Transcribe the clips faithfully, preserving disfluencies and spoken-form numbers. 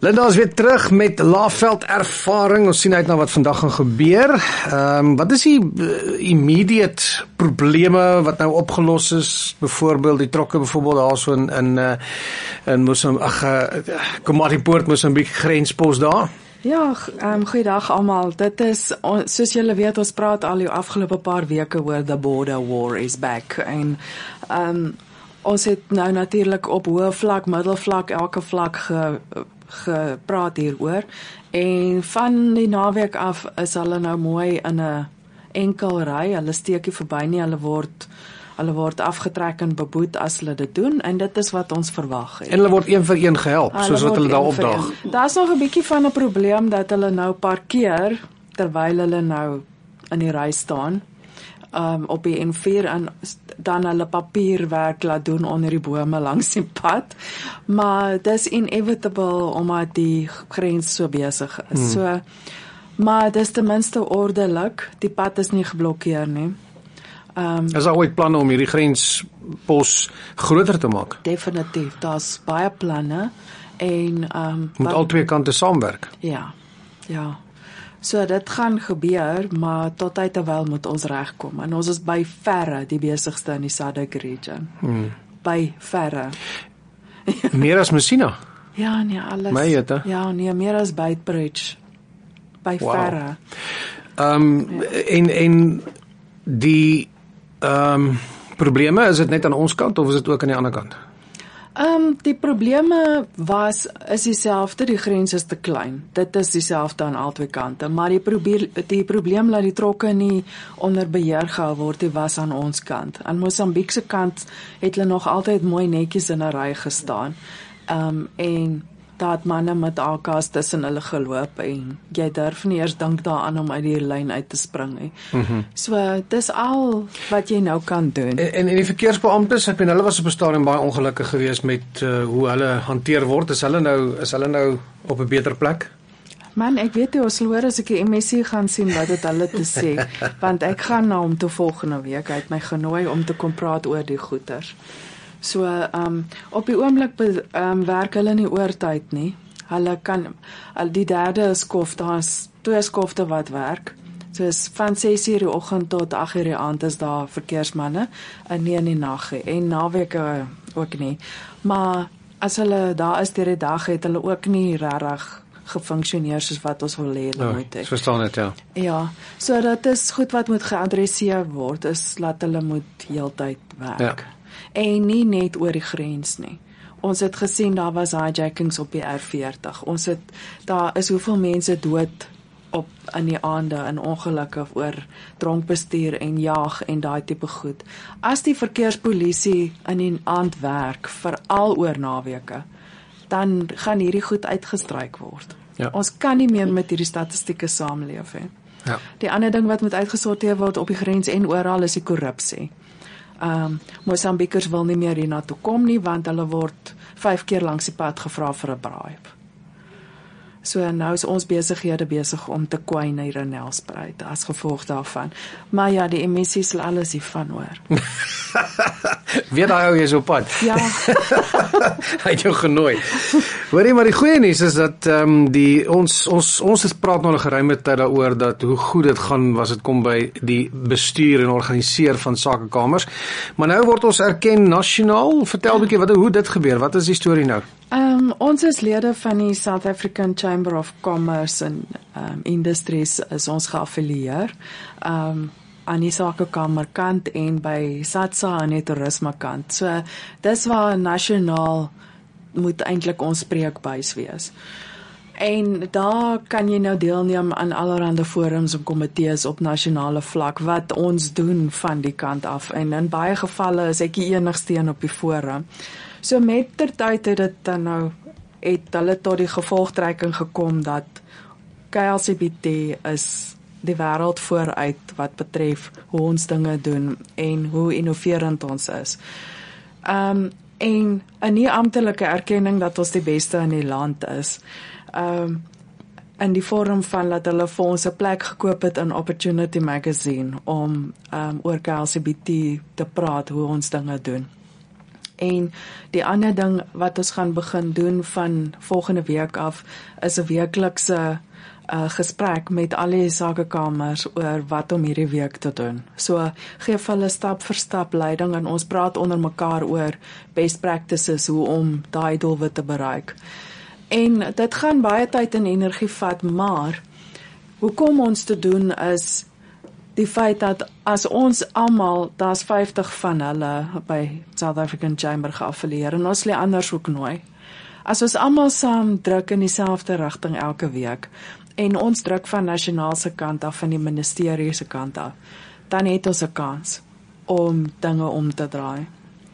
Linda is weer terug met Laveld ervaring. Ons sien uit na wat vandag gaan gebeur. Um, wat is die uh, immediate probleme wat nou opgelos is? Byvoorbeeld die trokke byvoorbeeld daar so in in uh, in Mosambik, ag uh, Komatipoort, Mosambik grenspos daar. Ja, um, goeiedag almal. Dit is, soos julle weet, ons praat al die afgelope paar weke oor the border war is back. En um, ons het nou natuurlik op hoë vlak, middelvlak, elke vlak ge, gepraat hieroor. En van die naweek af is hulle nou mooi in 'n enkel ry. Hulle steek nie verby nie, hulle word Hulle word afgetrek en beboet as hulle dit doen, en dit is wat ons verwag het. En hulle word een vir een gehelp, hulle soos wat hulle daar opdaag. Daar's nog 'n bietjie van 'n probleem dat hulle nou parkeer, terwyl hulle nou in die ry staan, um, op die N vier, en dan hulle papierwerk laat doen onder die bome langs die pad. Maar dis inevitable, omdat die grens so besig is. Hmm. So, maar dis ten minste ordelik, die pad is nie geblokkeer nie. Um, is daar ooit planne om hierdie grenspos groter te maak? Definitief, daar's baie planne, en um, moet al twee kante saamwerk. Ja, ja. So dit gaan gebeur, maar tot tyd terwyl moet ons regkom, en ons is by verre die besigste in die S A D C region. Hmm. By verre. Meer as Messina? Ja, nee, alles. My jette. Ja, nee, meer as Beitbridge. By wow. verre. Um, ja. En, en die um, probleme, is dit net aan ons kant, of is dit ook aan die ander kant? Um, die probleme was, is dieselfde, die grens is te klein. Dit is dieselfde aan albei kante, maar die, probeer, die probleem dat die trokke nie onder beheer gehou word, die was aan ons kant. Aan Mosambiekse kant het hulle nog altyd mooi netjies in 'n ry gestaan, um, en daar het manne met A K's tussen hulle geloop, en jy durf nie eers dink daaraan om uit die lyn uit te spring nie. Mm-hmm. So, dis al wat jy nou kan doen. En, en, en die verkeersbeamptes, ek ben, hulle was op 'n stadium baie ongelukkig geweest met uh, hoe hulle hanteer word. Is hulle nou, is hulle nou op 'n beter plek? Man, ek weet nie, ons loor as ek die M S C gaan sien wat dit hulle te sê, want ek gaan na hom toe volgende week, hy het my genooi om te kom praat oor die goeters. So, um, op die oomblik um, werk hulle nie oortyd nie. Hulle kan, die derde skof, daar is twee skofte wat werk. So is van ses uur die oggend tot agt uur die aand is daar verkeersmanne, en nie in die nag, en naweke ook nie. Maar as hulle daar is deur die dag, het hulle ook nie regtig gefunksioneer soos wat ons wil hê hulle moet hê. Ek verstaan dit, ja. Ja, so dat is goed wat moet geadresseer word, is dat hulle moet heeltyd werk. Ja. En nie net oor die grens nie. Ons het gesien, daar was hijackings op die R veertig. Ons het, daar is hoeveel mense dood op in die aande, in ongelukke oor dronkbestuur en jaag en daai tipe goed. As die verkeerspolisie in die aand werk, veral oor naweke, dan gaan hierdie goed uitgestryk word. Ja. Ons kan nie meer met hierdie statistieke saamleef hê. Ja. Die ander ding wat moet uitgesorteer word op die grens en oral is die korrupsie. Um, Mosambikers wil nie meer hierna toe kom nie, want hulle word vyf keer langs die pad gevra vir 'n bribe. So nou is ons besighede besig om te kwyn hier in Nelspruit as gevolg daarvan. Maar ja, die M S C sal alles hiervan hoor. Weet hy hoe jy is op pad? Ja. Hy het jou genooi. Hoorie, maar die goeie nuus is dat um, die ons ons ons het praat nou 'n geruime tyd daaroor dat hoe goed dit gaan was dit kom by die bestuur en organiseer van sakekamers. Maar nou word ons erken nasionaal. Vertel 'n bietjie wat hoe dit gebeur. Wat is die storie nou? Um, ons is lede van die South African Chamber of Commerce and um, Industries is ons geaffilieer. Um, aan die sakekamer kant en by SATSA aan die toerisme kant. So, dis waar nasionaal moet eintlik ons spreekbuis wees. En daar kan jy nou deelneem aan allerhande forums en komitees op nasionale vlak wat ons doen van die kant af. En in baie gevalle is ek die enigste een op die forum. So met ter tyd het dit dan nou, het hulle tot die gevolgtrekking gekom dat K L C B T is die wêreld vooruit wat betref hoe ons dinge doen en hoe innoverend ons is. Um, en 'n nie amptelike erkenning dat ons die beste in die land is. Um, in die vorm van dat hulle vir ons 'n plek gekoop het in Opportunity Magazine om um, oor K L C B T te praat, hoe ons dinge doen. En die ander ding wat ons gaan begin doen van volgende week af, is 'n weeklikse uh, gesprek met al die sakekamers oor wat om hierdie week te doen. So gee vir hulle stap vir stap leiding en ons praat onder mekaar oor best practices, hoe om daai doelwit te bereik. En dit gaan baie tyd en energie vat, maar hoekom ons te doen is die feit dat as ons almal, daar's vyftig van hulle by South African Chamber geaffilieer en ons lê anders ook nooi. As ons almal saam druk in dieselfde rigting elke week en ons druk van nasionaal se kant af, van die ministerie se kant af, dan het ons 'n kans om dinge om te draai.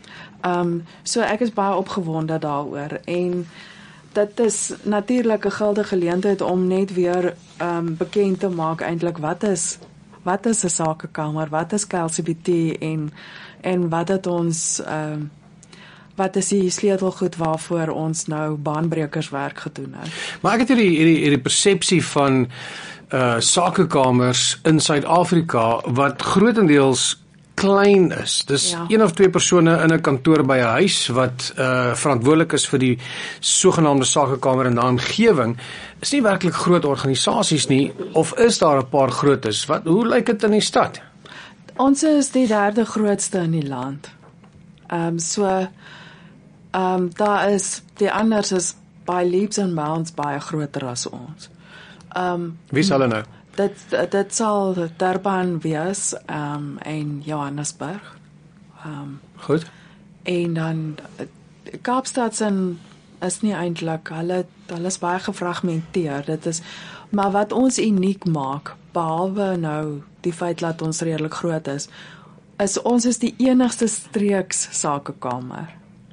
Um, so ek is baie opgewonde daaroor en dit is natuurlik 'n guldige geleentheid om net weer um, bekend te maak eintlik wat is wat is 'n sakekamer, wat is K L C B T en en wat het ons um, wat is die sleutelgoed waarvoor ons nou baanbrekerswerk gedoen het. Maar ek het hierdie hierdie hierdie persepsie van uh sakekamers in Suid-Afrika wat grootendeels klein is. Dis Ja. een of twee persone in 'n kantoor by 'n huis wat uh verantwoordelik is vir die sogenaamde sakekamer in daai omgewing. Is nie werklik groot organisasies nie, of is daar 'n paar grootes? Wat hoe lyk dit in die stad? Ons is die derde grootste in die land. Ehm um, so ehm um, daar is die anders is by leaps and bounds baie groter as ons. Ehm um, Wie is hulle nou? dit dit sal Durban wees, ehm um, en Johannesburg. Ehm um, Goed. en dan eh, Kaapstad se is nie eintlik, hulle hulle is baie gefragmenteer. Dit is maar wat ons uniek maak, behalwe nou die feit dat ons redelik groot is, is ons is die enigste streeks sakekamer.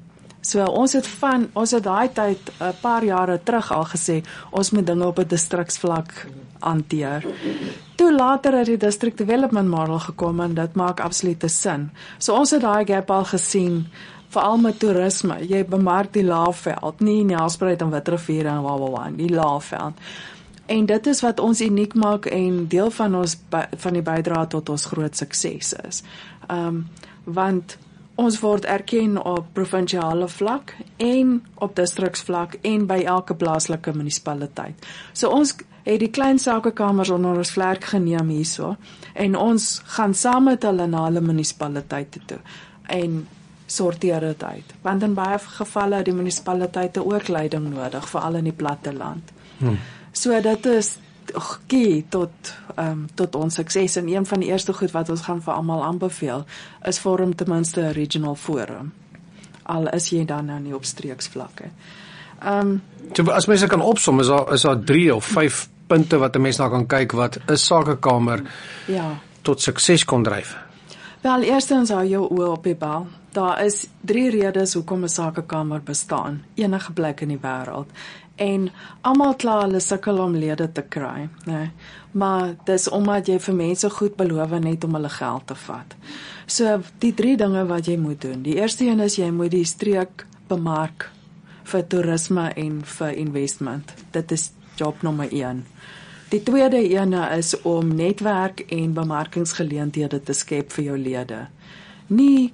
So ons het van ons het daai tyd 'n paar jare terug al gesê ons moet dinge op 'n distriksvlak hanteer. Toe later het die district development model gekom en dit maak absolute sin. So ons het daai gap al gesien, veral met toerisme. Jy bemark die Laagveld, nie Nelspruit en Witrifuur en wawawa, die Laagveld. En dit is wat ons uniek maak en deel van ons van die bydrae tot ons groot sukses is. Um, want ons word erken op provinsiale vlak en op distriksvlak en by elke plaaslike munisipaliteit. So ons het die klein sakekamers onder ons vlerk geneem hierso en ons gaan saam met hulle na hulle munisipaliteite toe en sorteer dit uit. Want in baie gevalle het die munisipaliteite ook leiding nodig, veral in die platteland. Hmm. So dit is key tot um, tot ons sukses en een van die eerste goed wat ons gaan vir almal aanbeveel is vorm ten minste 'n regional forum. Al is jy dan nou nie op streeksvlakke. Ehm um, So as mense kan opsom, is daar is daar drie of vyf punte wat 'n mens na kan kyk wat 'n sakekamer ja. tot sukses kon dryf. Wel, eerstens hou jou oë op die bal. Daar is drie redes hoekom 'n sakekamer bestaan, enige plek in die wêreld. En almal kla hulle sukkel om lede te kry, né? Maar dis omdat jy vir mense goed beloof net om hulle geld te vat. So die drie dinge wat jy moet doen. Die eerste een is jy moet die streek bemark vir toerisme en vir investment. Dit is job nommer een. Die tweede ene is om netwerk en bemarkingsgeleenthede te skep vir jou lede. Nie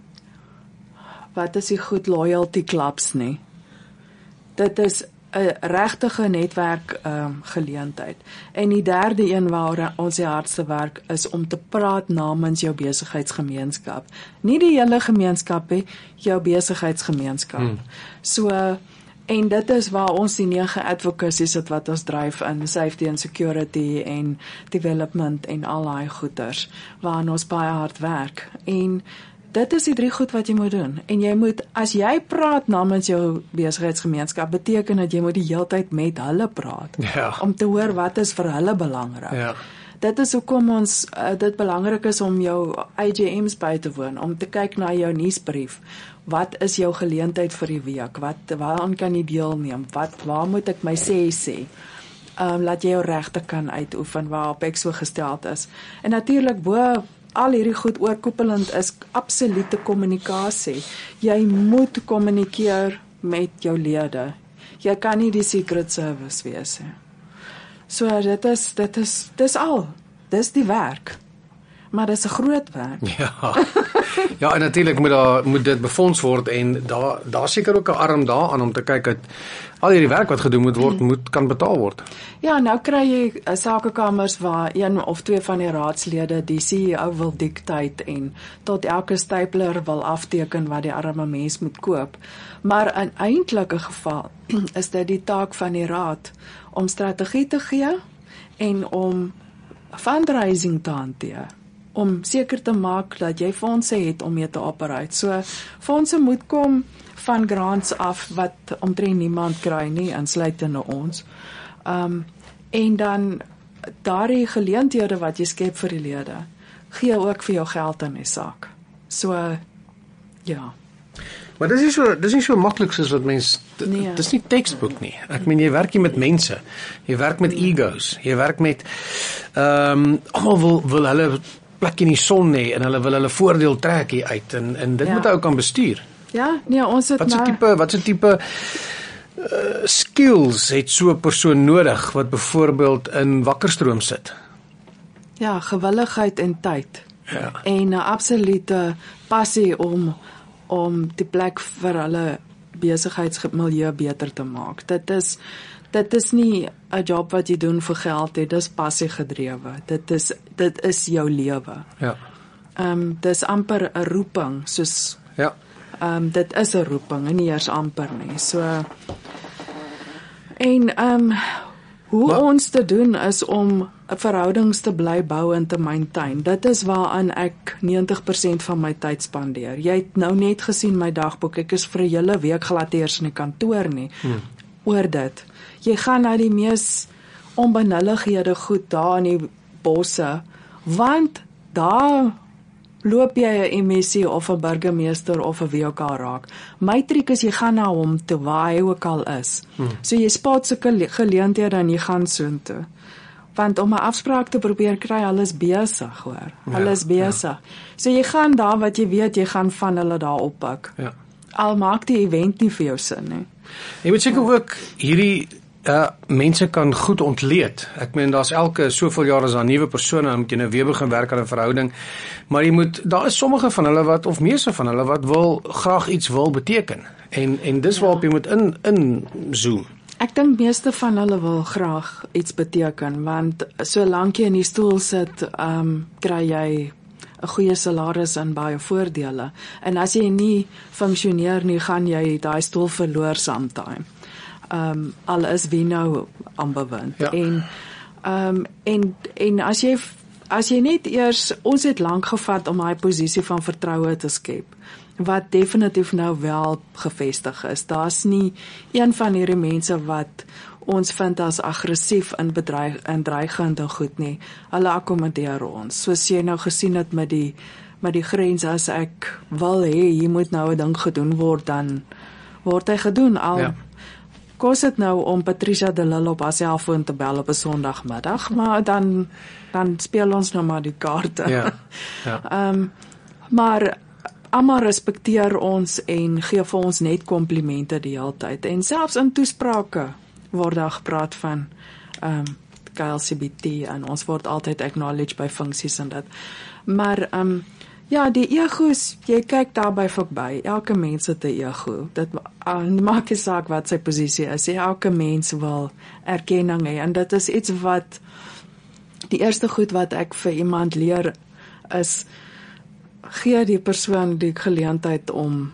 wat is die goed loyalty clubs nie. Dit is 'n regtige netwerk um, geleentheid. En die derde een waar ons die hardste werk is om te praat namens jou besigheidsgemeenskap. Nie die hele gemeenskap nie, jou besigheidsgemeenskap. Hmm. So en dit is waar ons die nege advocacies het wat ons dryf in safety and security en development en al daai goeders waar ons baie hard werk. En dit is die drie goed wat jy moet doen. En jy moet, as jy praat namens jou besigheidsgemeenskap, beteken dat jy moet die hele tyd met hulle praat. Ja. Om te hoor wat is vir hulle belangrik. Ja. Dit is hoekom ons uh, dit belangrik is om jou I G M's by te woon, om te kyk na jou nuusbrief. Wat is jou geleentheid vir die week? Wat waaraan kan jy deelneem? Wat waar moet ek my sê sê? Ehm um, laat jy jou regte kan uitoefen waarop ek so gesteld is. En natuurlik bo al hierdie goed oorkoepelend is absolute kommunikasie. Jy moet kommunikeer met jou lede. Jy kan nie die secret service wees nie. So dit is dit is dis al. Dis die werk. maar dis 'n groot werk. Ja. Ja, en natuurlik moet daar moet dit befonds word en daar daar seker ook 'n arm daaraan om te kyk dat al hierdie werk wat gedoen moet word, moet kan betaal word. Ja, nou kry jy uh, sakekamers waar een of twee van die raadslede die C E O wil dictate en tot elke stapler wil afteken wat die arme mens moet koop. Maar in eintlike geval is dit die taak van die raad om strategie te gee en om fundraising te hanteer, om seker te maak dat jy fondse het om mee te operate. So, fondse moet kom van grants af wat omtrent niemand kry nie, insluitende ons. Um, en dan daardie geleenthede wat jy skep vir die lede, gee ook vir jou geld in die sak. So, ja. Maar dis nie so dis nie so maklik soos wat mense Nee. dis nie textbook nie. Ek meen jy werk hier met mense. Jy werk met egos. Jy werk met ehm um, almal wil wil hulle plek in die son hê en hulle wil hulle voordeel trek hier uit en en dit Ja. moet ou kan bestuur. Ja, nee, ons het Wat so nou... tipe wat so tipe uh, skills het so 'n persoon nodig wat byvoorbeeld in Wakkerstroom sit? Ja, gewilligheid en tyd. Ja. En 'n absolute passie om om die plek vir hulle besigheidsmilieu beter te maak. Dit is dit is nie 'n job wat jy doen vir geld nie, dis passie gedrewe. Dit is dit is jou lewe. Ja. Ehm um, dis amper 'n roeping, soos Ja. ehm um, dit is 'n roeping en nie eers amper nie. So en ehm um, hoe Maar, ons te doen is om verhoudings te bly bou en te maintain. Dit is waaraan ek negentig persent van my tyd spandeer. Jy het nou net gesien my dagboek. Ek is vir 'n hele week glad eers in die kantoor nie. Hmm. Oor dit. Jy gaan na die mees onbenullighede goed daar in die bosse, want daar loop jy 'n M S C of 'n burgemeester of 'n W K raak. My triek is jy gaan na hom toe waar hy ook al is. Hmm. So jy spot sulke geleenthede en jy gaan soontoe. Want om 'n afspraak te probeer kry, hulle is besig, hoor. Hulle is besig. Ja. So jy gaan daar wat jy weet jy gaan van hulle daar oppik. Ja. Al maak die event nie vir jou sin nie. Jy moet seker ook hierdie uh mense kan goed ontleed. Ek meen daar's elke soveel jaar as daar nuwe persone, dan moet jy nou weer begin werk aan 'n verhouding. Maar jy moet daar is sommige van hulle wat of meeste van hulle wat wil graag iets wil beteken. En en dis waarop jy moet in in zoom. Ek dink meeste van hulle wil graag iets beteken, want solank jy in die stoel sit, um, kry jy 'n goeie salaris en baie voordele. En as jy nie funksioneer nie, gaan jy daai stoel verloor sometime. Um, al is wie nou aanbewind. Ja. En, um, en, en as jy as jy net eers, ons het lank gevat om daai posisie van vertroue te skep, wat definitief nou wel gevestig is. Daar's nie een van hierdie mense wat ons vind as aggressief in bedreig en dreigend en goed nie. Hulle akkommodeer ons. Soos jy nou gesien het met die met die grens, as ek wil hê hier moet nou 'n ding gedoen word, dan word hy gedoen. Al Ja. kos dit nou om Patricia de Lille op haar selfoon te bel op 'n Sondagmiddag, maar dan dan speel ons nou maar die kaarte. Ja. Ja. Ehm um, maar almal respekteer ons en gee vir ons net komplimente die hele tyd. En selfs in toesprake word daar gepraat van ehm um, K L C B T en ons word altyd acknowledged by funksies en dit. Maar ehm um, ja, die egos, jy kyk daarby verby. Elke mens het 'n ego. Dit uh, maak nie saak wat sy posisie is. Elke mens wil erkenning hê en dit is iets wat die eerste goed wat ek vir iemand leer is gee die persoon die geleentheid om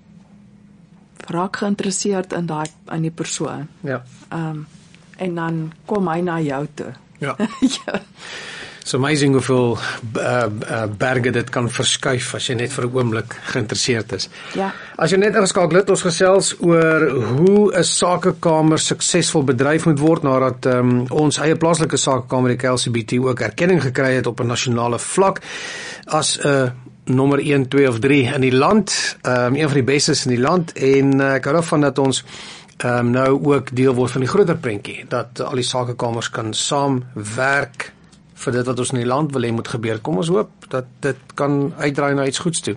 raak geïnteresseerd in daai in die persoon. Ja. Ehm um, en dan kom hy na jou toe. Ja. Ja. It's amazing hoeveel uh, uh, berge dit kan verskuif as jy net vir 'n oomblik geïnteresseerd is. Ja. As jy net ingeskakel het, ons gesels oor hoe 'n sakekamer suksesvol bedryf moet word nadat um, ons eie plaaslike sakekamer die K L C B T ook erkenning gekry het op 'n nasionale vlak as 'n uh, nommer een, twee of drie in die land, um, een van die bestes in die land en uh, ek hou daarvan dat ons um, nou ook deel word van die groter prentjie, dat uh, al die sakekamers kan saamwerk vir dit wat ons in die land wil hê moet gebeur. Kom ons hoop dat dit kan uitdraai na iets goeds toe.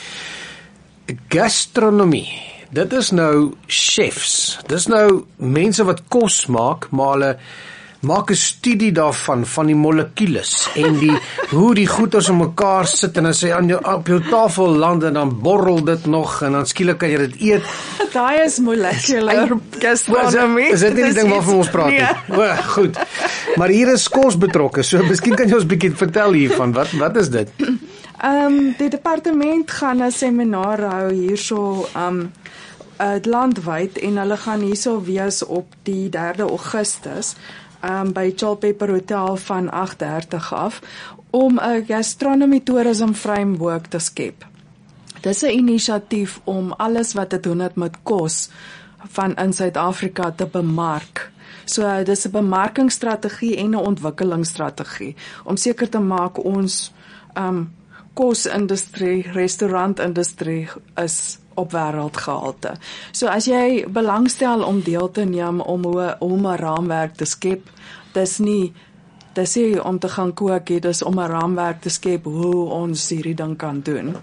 Gastronomie. Dit is nou chefs. Dis nou mense wat kos maak, maar hulle maak 'n studie daarvan van die molekules en die hoe die goeders in mekaar sit en as jy aan jou op jou tafel land en dan borrel dit nog en dan skielik kan jy dit eet. Daai is molecular gastronomie. Is dit nie die ding waarvan ons praat nie? Nee. O, goed. Maar hier is kos betrokke. So miskien kan jy ons 'n bietjie vertel hiervan. Wat wat is dit? Ehm um, die departement gaan 'n seminar hou hierso um uh, landwyd en hulle gaan hierso wees op die derde Augustus um by Chalpepper Hotel van agt dertig af om 'n gastronomy tourism framework te skep. Dis 'n inisiatief om alles wat te doen het met kos van in Suid-Afrika te bemark. So dis 'n bemarkingsstrategie en 'n ontwikkelingsstrategie om seker te maak ons um kosindustrie, restaurantindustrie is op wêreldgehalte. So as jy belangstel om deel te neem om hoe om 'n raamwerk te skep, dis nie dis nie om te gaan kook, dis om 'n raamwerk te skep hoe ons hierdie ding kan doen.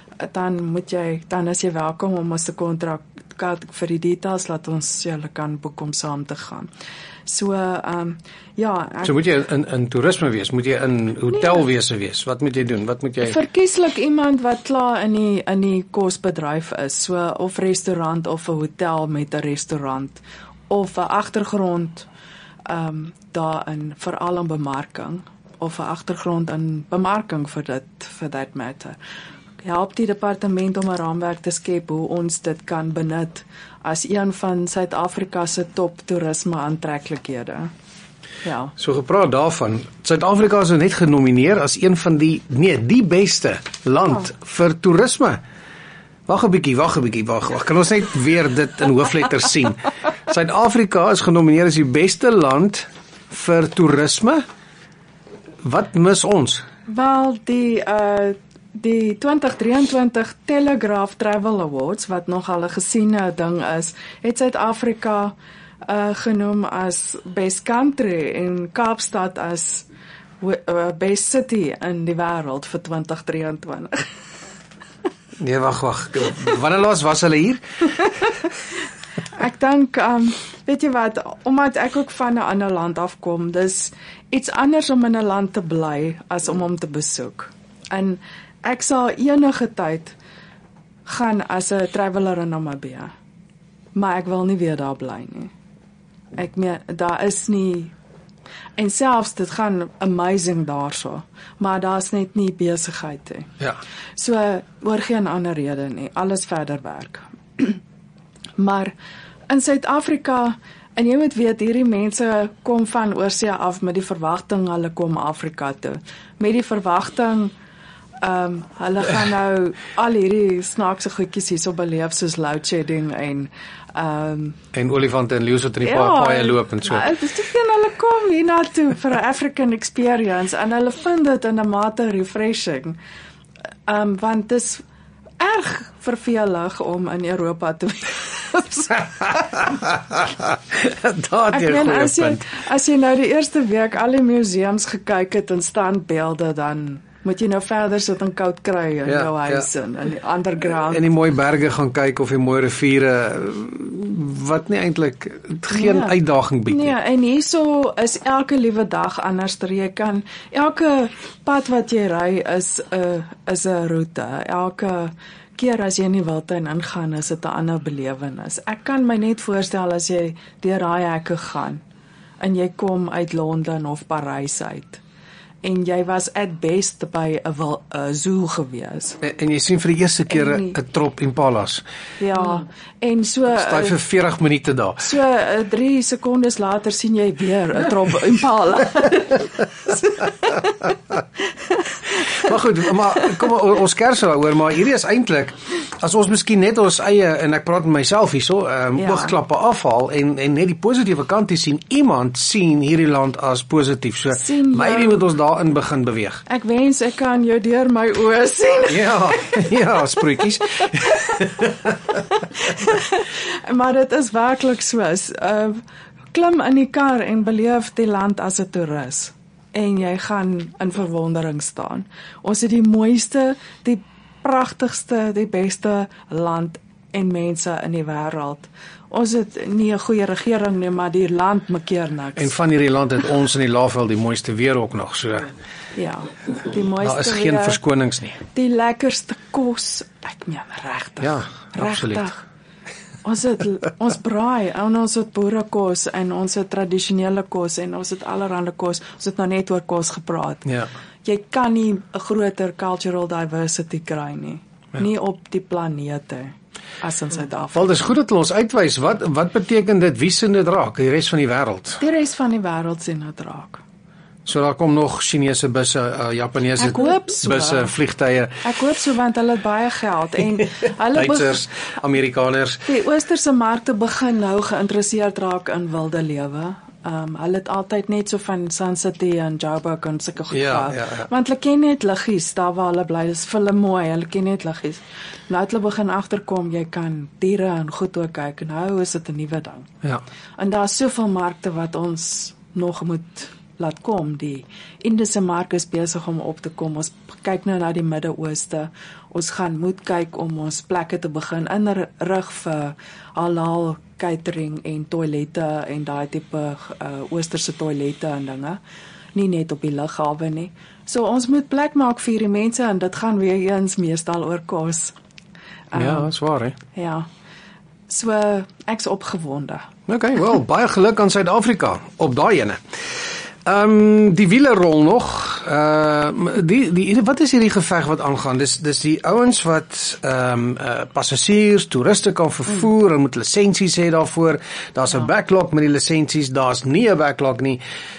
Dan moet jy dan is jy welkom om ons te kontrak vir die details laat ons julle kan boek om saam te gaan. So ehm um, ja, ek, So moet jy in in toerisme wees, moet jy in hotelwese wees. Wat moet jy doen? Wat moet jy verkieslik iemand wat klaar in die in die kosbedryf is, so of restaurant of 'n hotel met 'n restaurant of 'n agtergrond ehm um, daarin veral in bemarking of 'n agtergrond in bemarking vir dit vir that matter. Help die departement om 'n raamwerk te skep hoe ons dit kan benut as een van Suid-Afrika se top toerisme aantreklikhede. Ja. So gepraat daarvan, Suid-Afrika is net genomineer as een van die nee, die beste land ja. vir toerisme. Wag 'n bietjie, wag 'n bietjie, wag, wag. Kan ons net weer dit in hoofletters sien? Suid-Afrika is genomineer as die beste land vir toerisme. Wat mis ons? Wel, die uh Die twintig drieëntwintig Telegraph Travel Awards, wat nogal 'n gesiene ding is, het Suid-Afrika uh, genoem as Best Country en Kaapstad as uh, Best City in die wêreld vir twintig drieëntwintig. Nee, wag, wag. Wanneer laas was hulle hier? Ek dink, um, weet jy wat, omdat ek ook van 'n ander land afkom, dis iets anders om in 'n land te bly as om hom te besoek. En ek sal enige tyd gaan as 'n traveler in Namibia, maar ek wil nie weer daar bly nie. Ek meen, daar is nie, en selfs dit gaan amazing daarso, maar daar's net nie besigheid nie. Ja. So, oor geen ander rede nie, alles verder werk. Maar in Suid-Afrika, en jy moet weet, hierdie mense kom van oorsee af met die verwagting, hulle kom Afrika toe. Met die verwagting, Um, hulle gaan nou al hierdie snaakse goedjies hierso beleef soos load shedding en um, en olifante en leeu's wat in die ja, paaie loop en so. Ja, dis te veel, hulle kom hier na toe vir 'n African experience en hulle vind dit in 'n mate refreshing. Um, want dit is erg vervelig om in Europa te wees. Daar Ek meen, as jy, as jy nou die eerste week al die museums gekyk het en standbeelde, dan moet jy nou verder sit en koud kry in ja, jou huis ja. en in die underground. En die mooi berge gaan kyk of die mooi riviere wat nie eintlik geen ja. uitdaging bied nie. Nee, en hierso is elke liewe dag anders. Jy kan elke pad wat jy ry is 'n uh, is 'n roete. Elke keer as jy in die wildtuin ingaan, is dit 'n ander belewenis. Ek kan my net voorstel as jy deur daai hekke gaan en jy kom uit Londen of Parys uit. En jy was at best by 'n zoo gewees. En, en jy sien vir die eerste keer 'n trop impalas. Ja, hmm. en so Staan vir veertig minute daar. So drie sekondes later sien jy weer 'n trop impala. Maar goed, maar kom ons kers daaroor, maar hierdie is eintlik as ons miskien net ons eie, en ek praat met myself hierso, um, ja. oogklappe afhaal en en net die positiewe kant te sien. Iemand sien hierdie land as positief. So maybe moet ons daarin begin beweeg. Ek wens ek kan jou deur my oë sien. Ja, ja, spreekies. Maar dit is werklik so. Uh, klim in die kar en beleef die land as 'n toerist. En jy gaan in verwondering staan. Ons het die mooiste, die pragtigste, die beste land en mense in die wêreld. ons het nie 'n goeie regering nie, maar die land maak niks. En van hierdie land het ons in die Laagveld die mooiste weer ook nog, so ja, die mooiste daar is geen weer, verskonings nie. Die lekkerste kos, ek meen regtig. Ja, absoluut. Regtig. Ons het ons braai, en ons het boerekos en ons het tradisionele kos en ons het allerlei kos. Ons het nou net oor kos gepraat. Ja. Jy kan nie 'n groter cultural diversity kry nie. Ja. Nie op die planete as in Suid-Afrika. Wel, dis goed dat hulle ons uitwys. Wat wat beteken dit? Wie sien dit raak? Die res van die wêreld. Die res van die wêreld sien dit raak. So daar kom nog Chinese busse, uh, Japaneese so. busse, vliegtye. Ek hoop so, want hulle het baie geld en hulle Duitsers, Amerikaners. Die oosterse markte begin nou geïnteresseerd raak in wilde lewe. Um, hulle het altyd net so van Sun City en Joburg en sulke goed Ja, gehad. ja, ja. Want hulle ken net liggies, daar waar hulle bly, dis vir hulle mooi, hulle ken net liggies. Nou het hulle begin agterkom, jy kan diere en goed ook kyk, en nou is dit 'n nuwe ding. Ja. En daar is soveel markte wat ons nog moet laat kom. Die Indiese mark is besig om op te kom. Ons kyk nou na die Midde-Ooste. Ons gaan moet kyk om ons plekke te begin inrig vir halal catering en toilette en daai tipe uh, oosterse toilette en dinge. Nie net op die lughawe nie. So ons moet plek maak vir die mense en dit gaan weer eens meestal oor kos. Um, Ja, dis waar, hè. Ja. So ek's opgewonde. Okay, wel, baie geluk aan Suid-Afrika op daai ene. Ehm um, die wiele rol nog. Ehm uh, die die wat is hierdie geveg wat aangaan? Dis dis die ouens wat ehm um, uh, passasiers, toeriste kan vervoer, hulle moet lisensies hê daarvoor. Daar's 'n ja. backlog met die lisensies, daar's nie 'n backlog nie.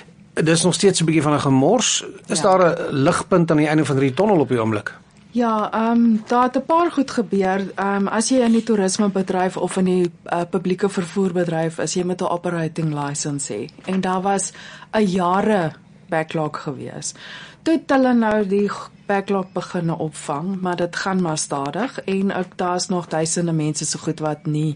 Dis nog steeds 'n bietjie van 'n gemors. Is ja. daar 'n ligpunt aan die einde van die tonnel op die oomblik? Ja, ehm um, daar het 'n paar goed gebeur. Ehm um, as jy in die toerismebedryf of in die uh, publieke vervoerbedryf is, jy met 'n operating license hê. En daar was 'n jare backlog gewees. Toe het hulle nou die backlog begin opvang, maar dit gaan maar stadig en ek daar's nog duisende mense so goed wat nie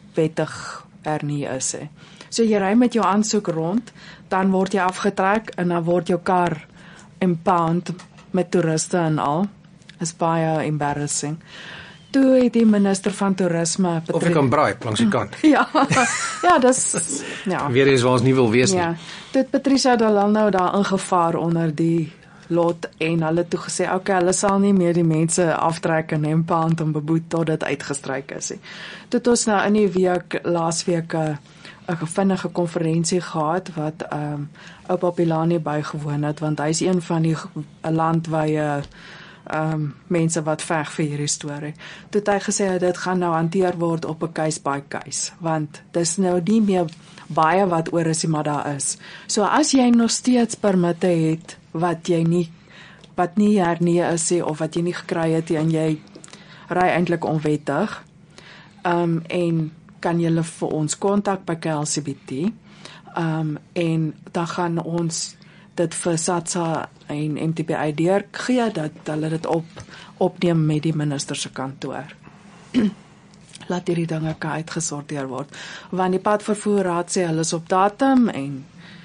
wettig er nie is hè. So jy ry met jou aansoek rond, dan word jy afgetrek en dan word jou kar impound met toeriste en al. Is baie embarrassing. Toe het die minister van toerisme Of ek kan braai langs die kant. Ja. Ja, dis ja. Weer eens waar ons nie wil wees nie. Ja. Toe het Patricia de Lille nou daar ingevaar onder die lot en hulle toe gesê, "Oké, okay, hulle sal nie meer die mense aftrek en impound en beboet tot dit uitgestryk is nie." Toe het ons nou in die week laasweek 'n 'n vinnige konferensie gehad wat ehm um, Oupa Pilani bygewoon het, want hy's een van die 'n land waar jy um, mense wat veg vir hierdie storie. Toe het hy gesê dit gaan nou hanteer word op 'n case by case, want dis nou nie meer baie wat oor is, maar daar is. So as jy nog steeds permitte het wat jy nie wat nie hernie is of wat jy nie gekry het en jy ry eintlik onwettig, um, en kan jy vir ons kontak by K L C B T, um, en dan gaan ons dit vir SATSA en M T B I deur gee dat hulle dit op opneem met die minister se kantoor. Laat hierdie dinge kan uitgesorteer word. Want die padvervoerraad sê hulle is op datum en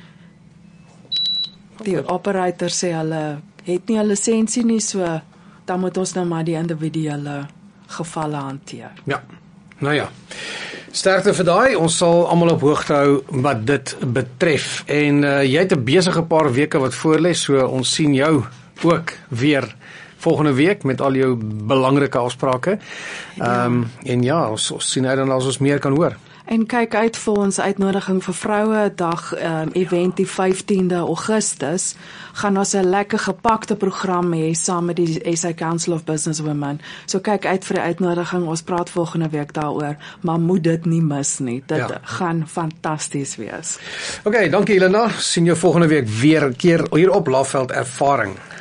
die operator sê hulle het nie 'n lisensie nie, so dan moet ons nou maar die individuele gevalle hanteer. Ja. Nou ja. Sterkte vir daai, ons sal almal op hoogte hou wat dit betref. En uh, jy het 'n besige paar weke wat voorlê, so ons sien jou ook weer volgende week met al jou belangrike afsprake. Ehm um, ja. En ja, ons, ons sien uit dan as ons meer kan hoor. En kyk uit vir ons uitnodiging vir vroue dag um, event die vyftiende Augustus. Gaan ons 'n lekker gepakte program hê saam met die S A Council of Business Women. So kyk uit vir die uitnodiging. Ons praat volgende week daaroor, maar moet dit nie mis nie. Dit ja. gaan fantasties wees. OK, dankie Elena. Sien jou volgende week weer 'n keer hier op Laagveld Ervaring.